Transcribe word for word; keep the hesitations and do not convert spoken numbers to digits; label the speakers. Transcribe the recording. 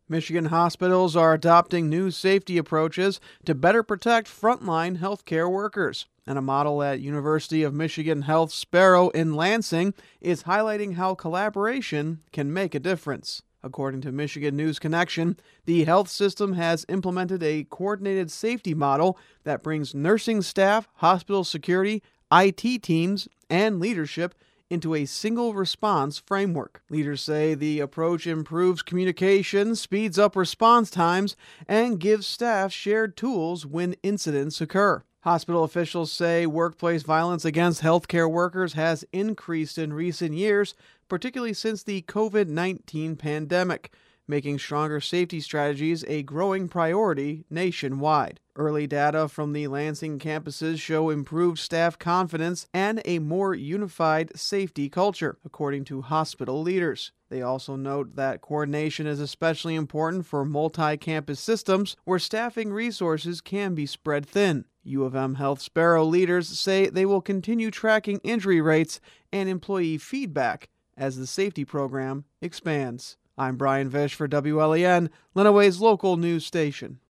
Speaker 1: Michigan hospitals are adopting new safety approaches to better protect frontline healthcare workers. And a model at University of Michigan Health Sparrow in Lansing is highlighting how collaboration can make a difference. According to Michigan News Connection, the health system has implemented a coordinated safety model that brings nursing staff, hospital security, I T teams, and leadership into a single response framework. Leaders say the approach improves communication, speeds up response times, and gives staff shared tools when incidents occur. Hospital officials say workplace violence against healthcare workers has increased in recent years, particularly since the covid nineteen pandemic, making stronger safety strategies a growing priority nationwide. Early data from the Lansing campuses show improved staff confidence and a more unified safety culture, according to hospital leaders. They also note that coordination is especially important for multi-campus systems where staffing resources can be spread thin. U of M Health Sparrow leaders say they will continue tracking injury rates and employee feedback as the safety program expands. I'm Brian Vish for W L E N, Lenawee's local news station.